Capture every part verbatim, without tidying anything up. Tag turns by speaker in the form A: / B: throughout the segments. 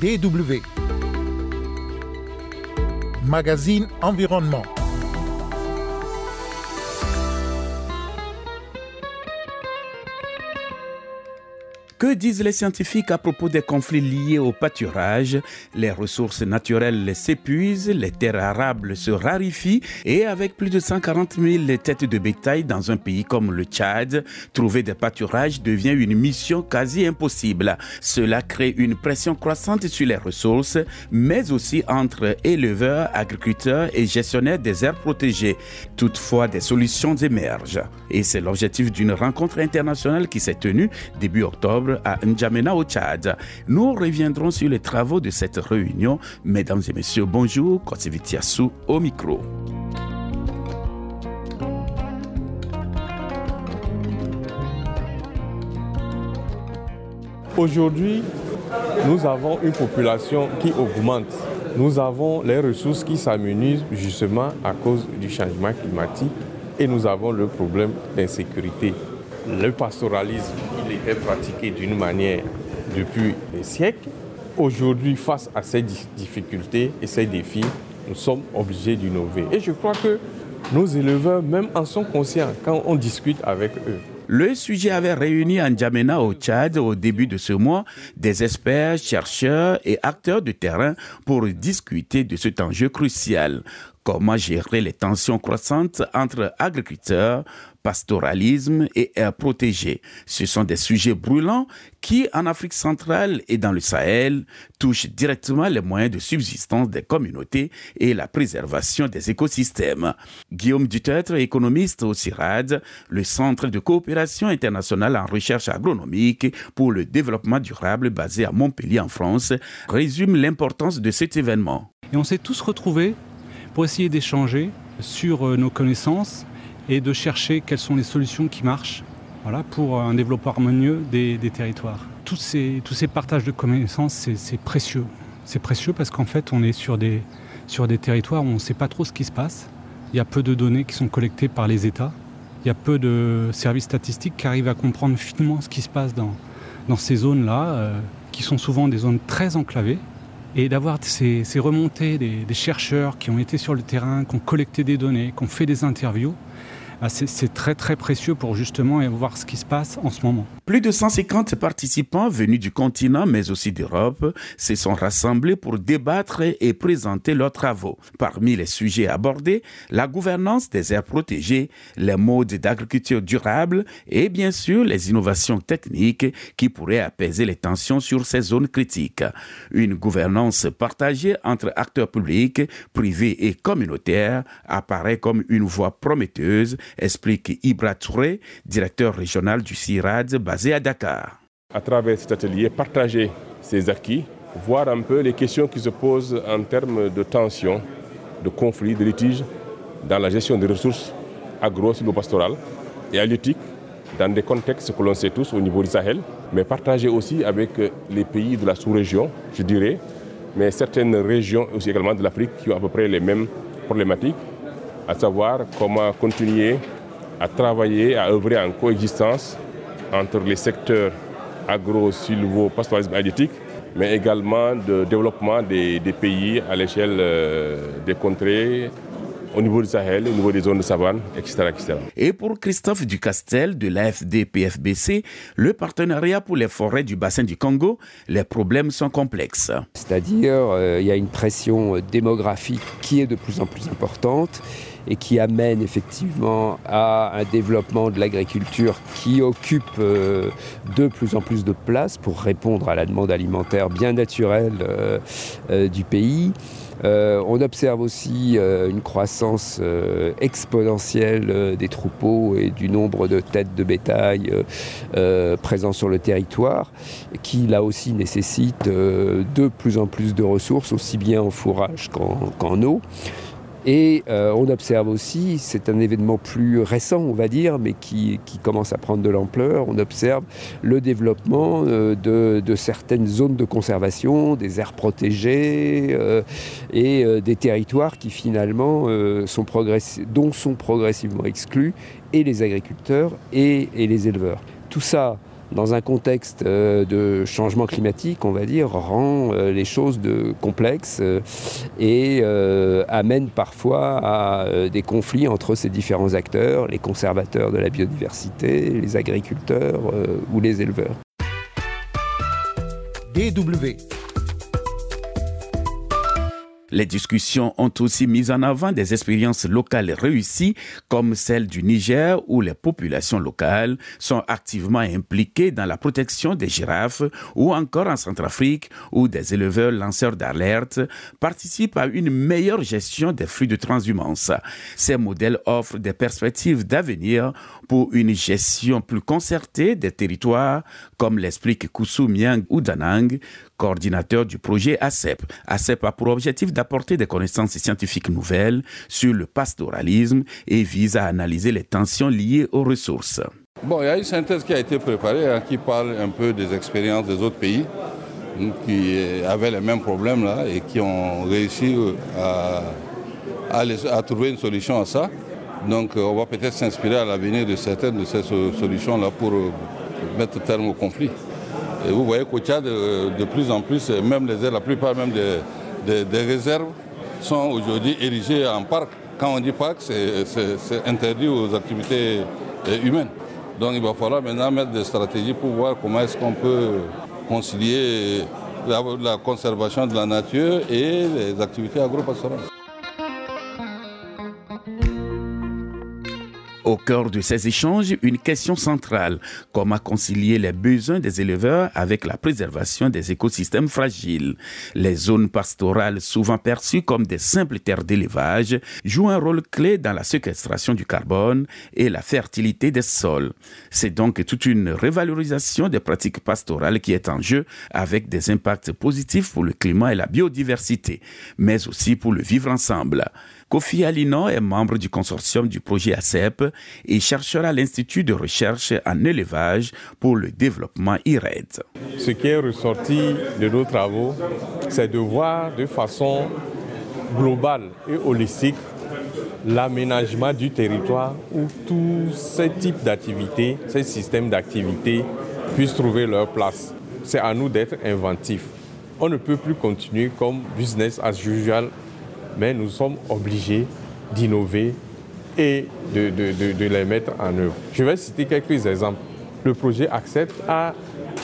A: D W. Magazine Environnement.
B: Que disent les scientifiques à propos des conflits liés au pâturage? Les ressources naturelles s'épuisent, les terres arables se raréfient et avec plus de cent quarante mille têtes de bétail dans un pays comme le Tchad, trouver des pâturages devient une mission quasi impossible. Cela crée une pression croissante sur les ressources, mais aussi entre éleveurs, agriculteurs et gestionnaires des aires protégées. Toutefois, des solutions émergent. Et c'est l'objectif d'une rencontre internationale qui s'est tenue début octobre à N'Djamena au Tchad. Nous reviendrons sur les travaux de cette réunion. Mesdames et messieurs, bonjour. Kotsivitiassou au micro.
C: Aujourd'hui, nous avons une population qui augmente. Nous avons les ressources qui s'amenuisent justement à cause du changement climatique et nous avons le problème d'insécurité. Le pastoralisme, il était pratiqué d'une manière depuis des siècles. Aujourd'hui, face à ces difficultés et ces défis, nous sommes obligés d'innover. Et je crois que nos éleveurs même en sont conscients quand on discute avec eux.
B: Le sujet avait réuni à N'Djamena au Tchad au début de ce mois des experts, chercheurs et acteurs de terrain pour discuter de cet enjeu crucial. Comment gérer les tensions croissantes entre agriculteurs, pastoralisme et aires protégées. Ce sont des sujets brûlants qui, en Afrique centrale et dans le Sahel, touchent directement les moyens de subsistance des communautés et la préservation des écosystèmes. Guillaume Dutertre, économiste au CIRAD, le Centre de coopération internationale en recherche agronomique pour le développement durable basé à Montpellier en France, résume l'importance de cet événement.
D: Et on s'est tous retrouvés pour essayer d'échanger sur nos connaissances et de chercher quelles sont les solutions qui marchent voilà, pour un développement harmonieux des, des territoires. Tous ces, tous ces partages de connaissances, c'est, c'est précieux. C'est précieux parce qu'en fait, on est sur des, sur des territoires où on ne sait pas trop ce qui se passe. Il y a peu de données qui sont collectées par les États. Il y a peu de services statistiques qui arrivent à comprendre finement ce qui se passe dans, dans ces zones-là, euh, qui sont souvent des zones très enclavées. Et d'avoir ces, ces remontées des, des chercheurs qui ont été sur le terrain, qui ont collecté des données, qui ont fait des interviews, c'est, c'est très très précieux pour justement voir ce qui se passe en ce moment.
B: Plus de cent cinquante participants venus du continent mais aussi d'Europe se sont rassemblés pour débattre et présenter leurs travaux. Parmi les sujets abordés, la gouvernance des aires protégées, les modes d'agriculture durable et bien sûr les innovations techniques qui pourraient apaiser les tensions sur ces zones critiques. Une gouvernance partagée entre acteurs publics, privés et communautaires apparaît comme une voie prometteuse, explique Ibra Touré, directeur régional du CIRAD basé à Dakar.
C: À travers cet atelier, partager ces acquis, voir un peu les questions qui se posent en termes de tensions, de conflits, de litiges dans la gestion des ressources agro-silvopastorales et halieutiques dans des contextes que l'on sait tous au niveau du Sahel, mais partager aussi avec les pays de la sous-région, je dirais, mais certaines régions aussi également de l'Afrique qui ont à peu près les mêmes problématiques, à savoir comment continuer à travailler, à œuvrer en coexistence entre les secteurs agro-silvo-pastoralisme halieutique, mais également de développement des, des pays à l'échelle euh, des contrées, au niveau du Sahel, au niveau des zones de savane, et cetera, et cetera.
B: Et pour Christophe Ducastel de l'A F D P F B C, le partenariat pour les forêts du bassin du Congo, les problèmes sont complexes.
E: C'est-à-dire, euh, il y a une pression démographique qui est de plus en plus importante et qui amène effectivement à un développement de l'agriculture qui occupe euh, de plus en plus de place pour répondre à la demande alimentaire bien naturelle euh, euh, du pays. Euh, on observe aussi euh, une croissance euh, exponentielle euh, des troupeaux et du nombre de têtes de bétail euh, euh, présents sur le territoire, qui là aussi nécessite euh, de plus en plus de ressources, aussi bien en fourrage qu'en, qu'en eau. Et euh, on observe aussi, c'est un événement plus récent on va dire, mais qui, qui commence à prendre de l'ampleur, on observe le développement euh, de, de certaines zones de conservation, des aires protégées euh, et euh, des territoires qui finalement euh, sont progressi- dont sont progressivement exclus et les agriculteurs et, et les éleveurs. Tout ça dans un contexte de changement climatique, on va dire, rend les choses de complexes et euh, amène parfois à des conflits entre ces différents acteurs, les conservateurs de la biodiversité, les agriculteurs euh, ou les éleveurs.
A: D W.
B: Les discussions ont aussi mis en avant des expériences locales réussies comme celle du Niger où les populations locales sont activement impliquées dans la protection des girafes ou encore en Centrafrique où des éleveurs lanceurs d'alerte participent à une meilleure gestion des flux de transhumance. Ces modèles offrent des perspectives d'avenir pour une gestion plus concertée des territoires comme l'explique Koussou Miang Oudanang, coordinateur du projet A C E P. A C E P a pour objectif d'apporter des connaissances scientifiques nouvelles sur le pastoralisme et vise à analyser les tensions liées aux ressources.
F: Bon, il y a une synthèse qui a été préparée hein, qui parle un peu des expériences des autres pays qui avaient les mêmes problèmes là et qui ont réussi à, à, les, à trouver une solution à ça. Donc on va peut-être s'inspirer à l'avenir de certaines de ces solutions là pour mettre terme au conflit. Et vous voyez qu'au Tchad, de plus en plus, même les, la plupart même des, des, des réserves sont aujourd'hui érigées en parc. Quand on dit parc, c'est, c'est, c'est interdit aux activités humaines. Donc il va falloir maintenant mettre des stratégies pour voir comment est-ce qu'on peut concilier la, la conservation de la nature et les activités agro-pastorales.
B: Au cœur de ces échanges, une question centrale, comment concilier les besoins des éleveurs avec la préservation des écosystèmes fragiles. Les zones pastorales, souvent perçues comme des simples terres d'élevage, jouent un rôle clé dans la séquestration du carbone et la fertilité des sols. C'est donc toute une révalorisation des pratiques pastorales qui est en jeu avec des impacts positifs pour le climat et la biodiversité, mais aussi pour le vivre ensemble. Kofi Alinon est membre du consortium du projet A C E P et chercheur à l'Institut de recherche en élevage pour le développement I R E D.
G: Ce qui est ressorti de nos travaux, c'est de voir de façon globale et holistique l'aménagement du territoire où tous ces types d'activités, ces systèmes d'activités puissent trouver leur place. C'est à nous d'être inventifs. On ne peut plus continuer comme business as usual, mais nous sommes obligés d'innover et de, de, de, de les mettre en œuvre. Je vais citer quelques exemples. Le projet Accept a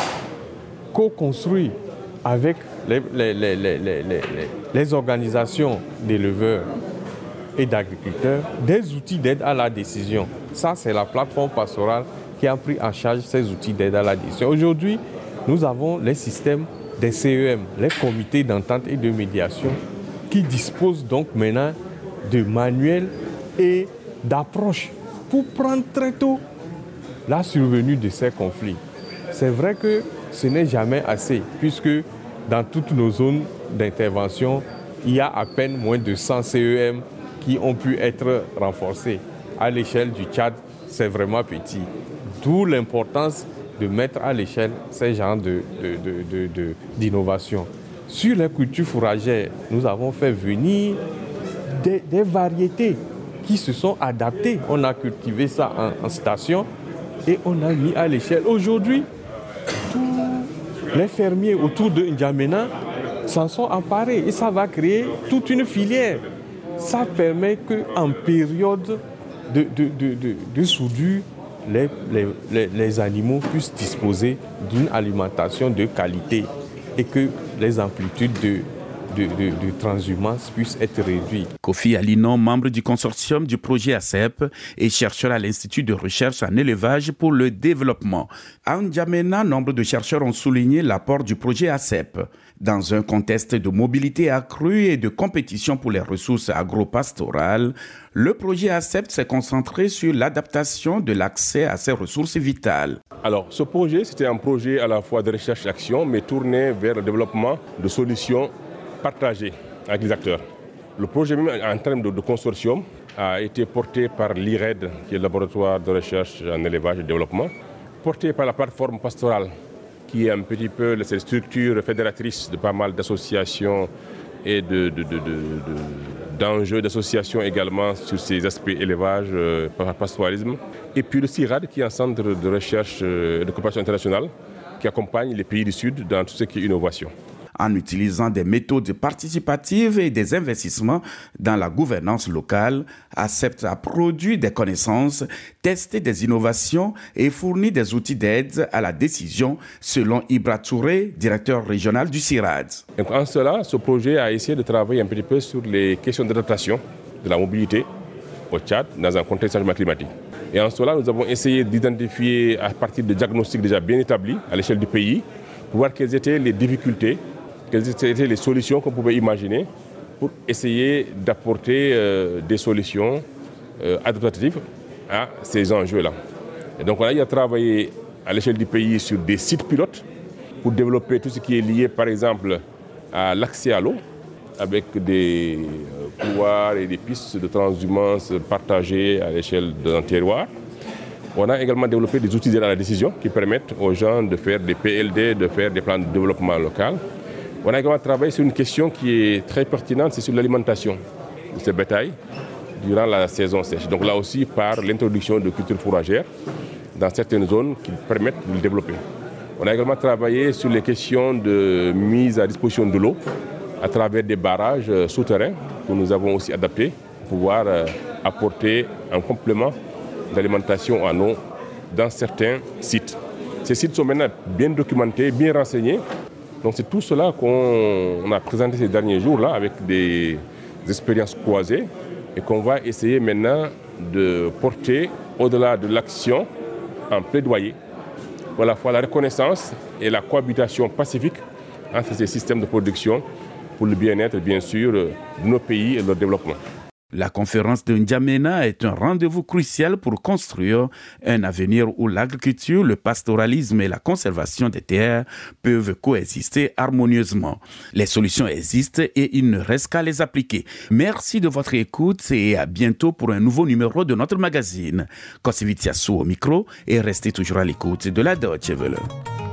G: co-construit avec les, les, les, les, les, les, les organisations d'éleveurs et d'agriculteurs des outils d'aide à la décision. Ça, c'est la plateforme pastorale qui a pris en charge ces outils d'aide à la décision. Aujourd'hui, nous avons les systèmes des C E M, les comités d'entente et de médiation, qui disposent donc maintenant de manuels et d'approches pour prendre très tôt la survenue de ces conflits. C'est vrai que ce n'est jamais assez, puisque dans toutes nos zones d'intervention, il y a à peine moins de cent C E M qui ont pu être renforcés. À l'échelle du Tchad, c'est vraiment petit. D'où l'importance de mettre à l'échelle ces genres de, de, de, de, de, d'innovation. Sur les cultures fourragères, nous avons fait venir des, des variétés qui se sont adaptées. On a cultivé ça en, en station et on a mis à l'échelle. Aujourd'hui, tous les fermiers autour de N'Djamena s'en sont emparés et ça va créer toute une filière. Ça permet qu'en période de, de, de, de, de soudure, les, les, les, les animaux puissent disposer d'une alimentation de qualité et que les amplitudes de, de, de, de transhumance puissent être réduites.
B: Kofi Alinon, membre du consortium du projet A C E P et chercheur à l'Institut de recherche en élevage pour le développement. À N'Djamena, nombre de chercheurs ont souligné l'apport du projet A C E P. Dans un contexte de mobilité accrue et de compétition pour les ressources agro-pastorales, le projet A C E P s'est concentré sur l'adaptation de l'accès à ces ressources vitales.
C: Alors, ce projet, c'était un projet à la fois de recherche-action, mais tourné vers le développement de solutions partagées avec les acteurs. Le projet même, en termes de, de consortium, a été porté par l'I R E D, qui est le laboratoire de recherche en élevage et développement, porté par la plateforme pastorale, qui est un petit peu cette structure fédératrice de pas mal d'associations et de, de, de, de, de, d'enjeux, d'associations également sur ces aspects élevage, euh, pastoralisme. Et puis le CIRAD qui est un centre de recherche et de coopération internationale qui accompagne les pays du Sud dans tout ce qui est innovation.
B: En utilisant des méthodes participatives et des investissements dans la gouvernance locale, ACEPT a produit des connaissances, testé des innovations et fourni des outils d'aide à la décision, selon Ibra Touré, directeur régional du CIRAD.
C: Donc en cela, ce projet a essayé de travailler un petit peu sur les questions d'adaptation de la mobilité au Tchad dans un contexte de changement climatique. Et en cela, nous avons essayé d'identifier à partir de diagnostics déjà bien établis à l'échelle du pays, pour voir quelles étaient les difficultés, quelles étaient les solutions qu'on pouvait imaginer pour essayer d'apporter euh, des solutions euh, adaptatives à ces enjeux-là. Et donc on a travaillé à l'échelle du pays sur des sites pilotes pour développer tout ce qui est lié par exemple à l'accès à l'eau avec des euh, pouvoirs et des pistes de transhumance partagées à l'échelle d'un terroir. On a également développé des outils d'aide à la décision qui permettent aux gens de faire des P L D, de faire des plans de développement local. On a également travaillé sur une question qui est très pertinente, c'est sur l'alimentation de ce bétail durant la saison sèche. Donc là aussi, par l'introduction de cultures fourragères dans certaines zones qui permettent de le développer. On a également travaillé sur les questions de mise à disposition de l'eau à travers des barrages souterrains que nous avons aussi adaptés pour pouvoir apporter un complément d'alimentation en eau dans certains sites. Ces sites sont maintenant bien documentés, bien renseignés. Donc c'est tout cela qu'on a présenté ces derniers jours-là avec des expériences croisées et qu'on va essayer maintenant de porter au-delà de l'action en plaidoyer pour à la fois la reconnaissance et la cohabitation pacifique entre ces systèmes de production pour le bien-être, bien sûr, de nos pays et leur développement.
B: La conférence de N'Djamena est un rendez-vous crucial pour construire un avenir où l'agriculture, le pastoralisme et la conservation des terres peuvent coexister harmonieusement. Les solutions existent et il ne reste qu'à les appliquer. Merci de votre écoute et à bientôt pour un nouveau numéro de notre magazine. Kosivitiasu au micro et restez toujours à l'écoute de la Deutsche Welle.